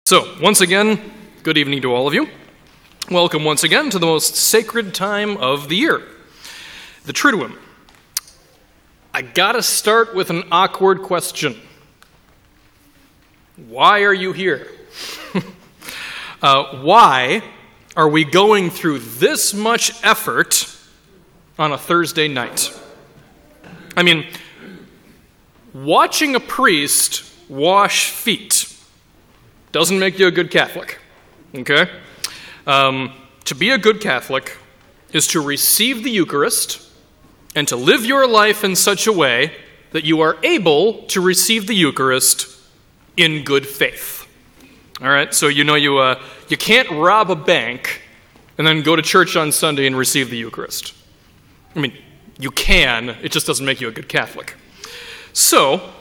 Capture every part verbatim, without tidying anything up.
So, once again, good evening to all of you. Welcome once again to the most sacred time of the year, the Triduum. I gotta start with an awkward question. Why are you here? uh, why are we going through this much effort on a Thursday night? I mean, watching a priest wash feet doesn't make you a good Catholic, okay? Um, to be a good Catholic is to receive the Eucharist and to live your life in such a way that you are able to receive the Eucharist in good faith. All right, so you know you uh, you can't rob a bank and then go to church on Sunday and receive the Eucharist. I mean, you can, it just doesn't make you a good Catholic. So,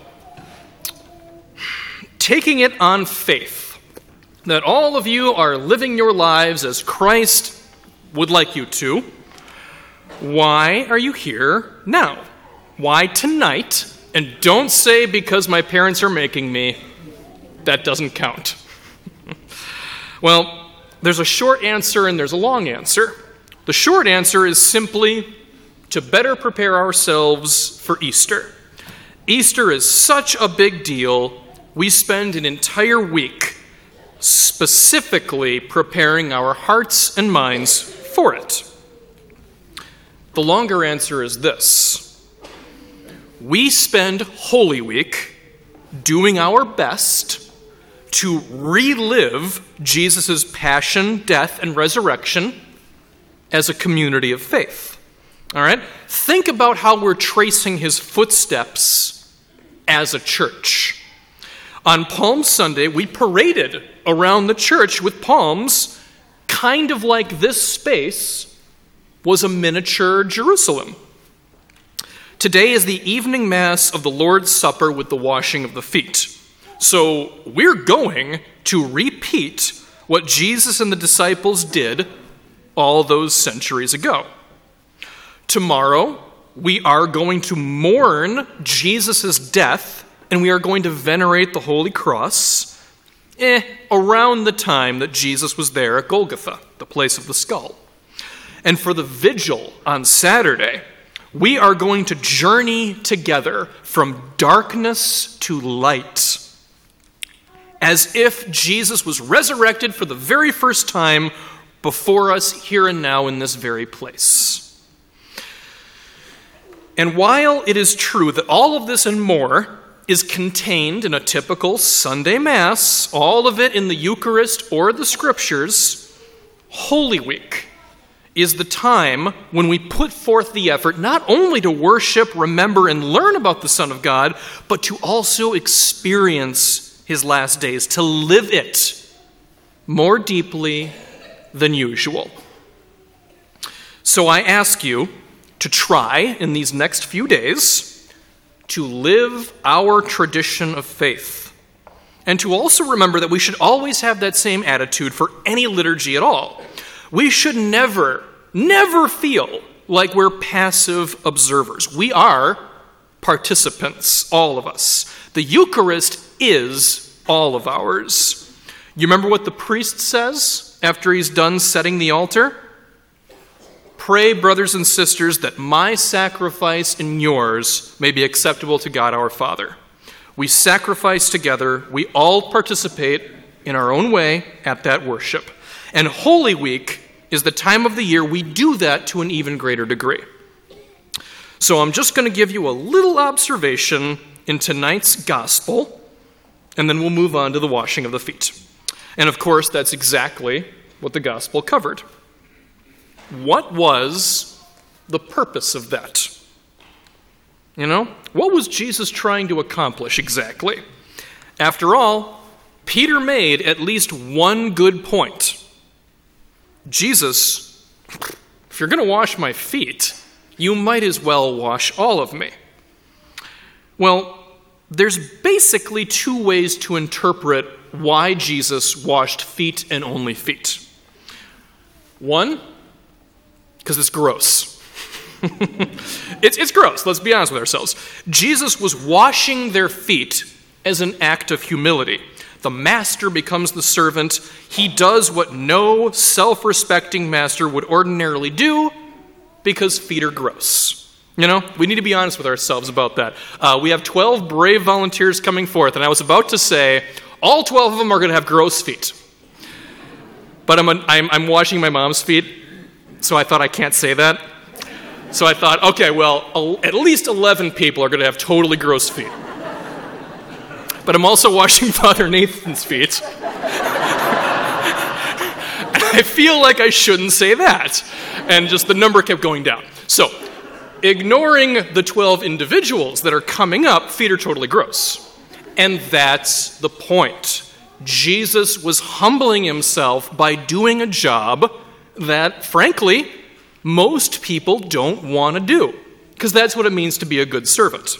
taking it on faith that all of you are living your lives as Christ would like you to, why are you here now? Why tonight? And don't say because my parents are making me. That doesn't count. Well, there's a short answer and there's a long answer. The short answer is simply to better prepare ourselves for Easter. Easter is such a big deal, we spend an entire week specifically preparing our hearts and minds for it. The longer answer is this. We spend Holy Week doing our best to relive Jesus' passion, death, and resurrection as a community of faith. All right? Think about how we're tracing his footsteps as a church. On Palm Sunday, we paraded around the church with palms, kind of like this space was a miniature Jerusalem. Today is the evening Mass of the Lord's Supper with the washing of the feet. So we're going to repeat what Jesus and the disciples did all those centuries ago. Tomorrow, we are going to mourn Jesus' death, and we are going to venerate the Holy Cross eh, around the time that Jesus was there at Golgotha, the place of the skull. And for the vigil on Saturday, we are going to journey together from darkness to light, as if Jesus was resurrected for the very first time before us here and now in this very place. And while it is true that all of this and more is contained in a typical Sunday Mass, all of it in the Eucharist or the Scriptures, Holy Week is the time when we put forth the effort not only to worship, remember, and learn about the Son of God, but to also experience his last days, to live it more deeply than usual. So I ask you to try in these next few days to live our tradition of faith, and to also remember that we should always have that same attitude for any liturgy at all. We should never, never feel like we're passive observers. We are participants, all of us. The Eucharist is all of ours. You remember what the priest says after he's done setting the altar? Pray, brothers and sisters, that my sacrifice and yours may be acceptable to God our Father. We sacrifice together. We all participate in our own way at that worship. And Holy Week is the time of the year we do that to an even greater degree. So I'm just going to give you a little observation in tonight's gospel, and then we'll move on to the washing of the feet. And of course, that's exactly what the gospel covered. What was the purpose of that? You know, what was Jesus trying to accomplish exactly? After all, Peter made at least one good point. Jesus, if you're going to wash my feet, you might as well wash all of me. Well, there's basically two ways to interpret why Jesus washed feet and only feet. One, because it's gross. it's, it's gross, let's be honest with ourselves. Jesus was washing their feet as an act of humility. The master becomes the servant. He does what no self-respecting master would ordinarily do because feet are gross. You know, we need to be honest with ourselves about that. Uh, we have twelve brave volunteers coming forth, and I was about to say, all twelve of them are going to have gross feet. But I'm, a, I'm, I'm washing my mom's feet, so I thought I can't say that. So I thought, okay, well, at least eleven people are going to have totally gross feet. But I'm also washing Father Nathan's feet. And I feel like I shouldn't say that. And just the number kept going down. So, ignoring the twelve individuals that are coming up, feet are totally gross. And that's the point. Jesus was humbling himself by doing a job that, frankly, most people don't want to do, because that's what it means to be a good servant.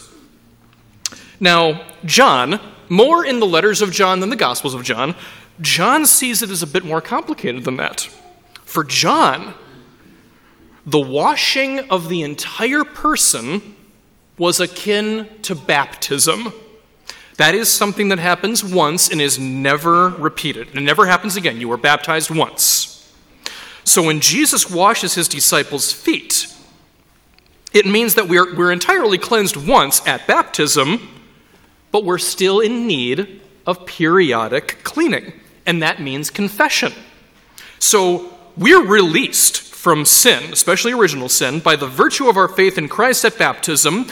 Now, John, more in the letters of John than the Gospels of John, John sees it as a bit more complicated than that. For John, the washing of the entire person was akin to baptism. That is something that happens once and is never repeated. It never happens again. You were baptized once. So when Jesus washes his disciples' feet, it means that we're, we're entirely cleansed once at baptism, but we're still in need of periodic cleaning, and that means confession. So we're released from sin, especially original sin, by the virtue of our faith in Christ at baptism,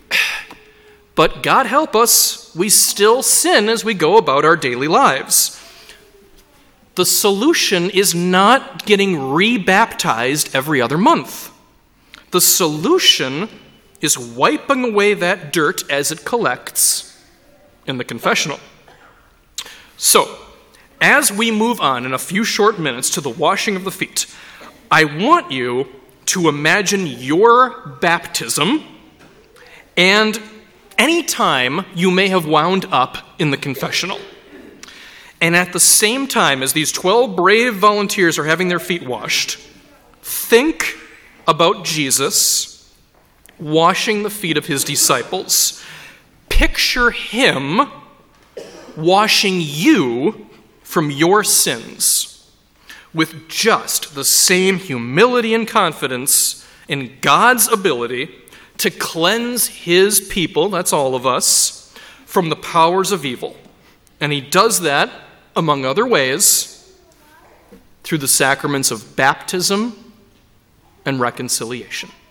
but God help us, we still sin as we go about our daily lives. The solution is not getting re-baptized every other month. The solution is wiping away that dirt as it collects in the confessional. So, as we move on in a few short minutes to the washing of the feet, I want you to imagine your baptism and any time you may have wound up in the confessional. And at the same time as these twelve brave volunteers are having their feet washed, think about Jesus washing the feet of his disciples. Picture him washing you from your sins with just the same humility and confidence in God's ability to cleanse his people, that's all of us, from the powers of evil. And he does that, among other ways, through the sacraments of baptism and reconciliation.